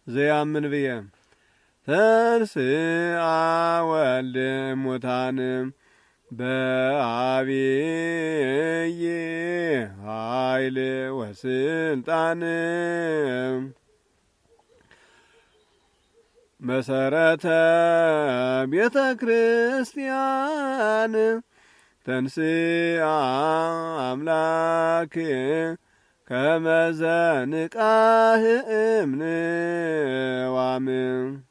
ዘያምን ብየ ተንሥአ ወልደ እሙታን በአብይ ኃይል ወስልጣን መሰረተ ቤተ ክርስቲያን ተንሥአ አምላክ ከመ ዘንቃህ እምንዋም